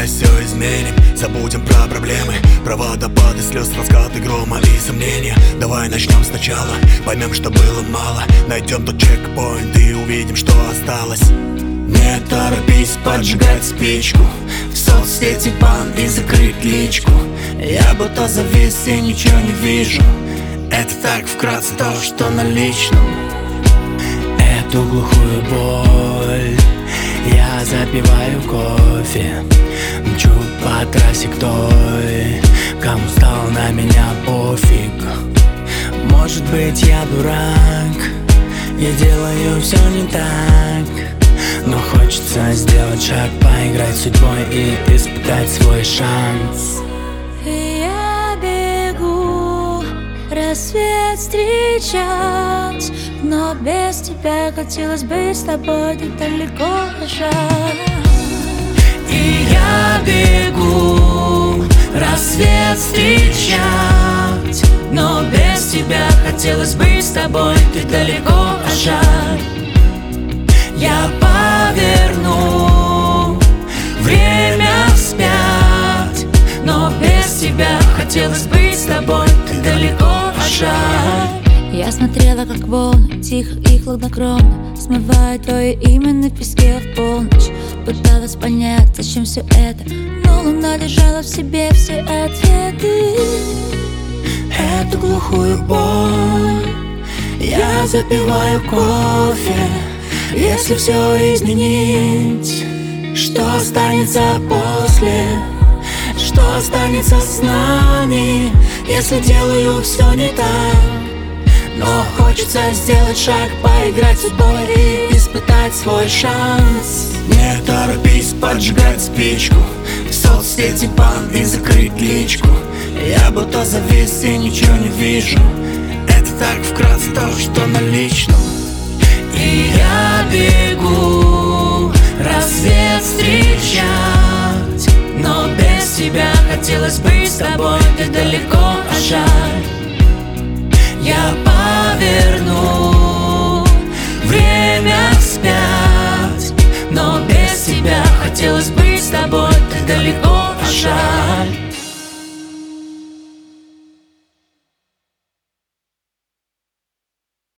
все изменим. Забудем про проблемы, про водопады слез, раскаты грома и сомнения. Давай начнем сначала, поймем, что было мало. Найдем тот чекпоинт и увидим, что осталось. Не торопись поджигать спичку, в соцсети бан и закрыть личку. Я будто завис и ничего не вижу. Это так вкратце то, что на личном. Эту глухую боль я запиваю кофе, мчу по трассе к той, кому стал на меня пофиг. Может быть, я дурак, я делаю все не так, но хочется сделать шаг, поиграть с судьбой и испытать свой шанс. Я бегу рассвет встречать, но без тебя хотелось бы с тобой так далеко бежать. И я бегу рассвет встречать, но без тебя хотелось бы с тобой так далеко, а жаль. Я поверну время вспять, но без тебя хотелось бы с тобой так далеко, а жаль. Я смотрела, как волны тихо и хладнокровно смывают твое имя на песке в полночь. Пыталась понять, зачем все это, но луна держала в себе все ответы. Эту глухую боль я запиваю кофе. Если все изменить, что останется после? Что останется с нами, если делаю все не так? Но хочется сделать шаг, поиграть с судьбой и испытать свой шанс. Не торопись поджигать спичку, в соцсети бан и закрыть личку. Я будто завис и ничего не вижу. Это так вкратце то, что на личном. И я бегу рассвет встречать, но без тебя хотелось бы с тобой так далеко, а жаль. Я поверну время вспять, но без тебя хотелось бы с тобой так далеко, а жаль.